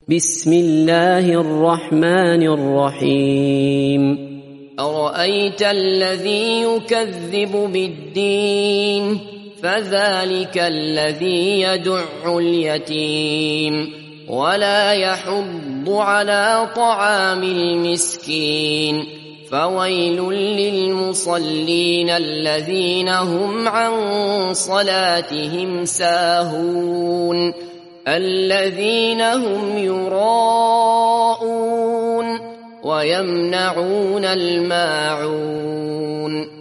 بسم الله الرحمن الرحيم أرأيت الذي يكذب بالدين فذلك الذي يدع اليتيم ولا يحض على طعام المسكين فويل للمصلين الذين هم عن صلاتهم ساهون الذين هم يراءون ويمنعون الماعون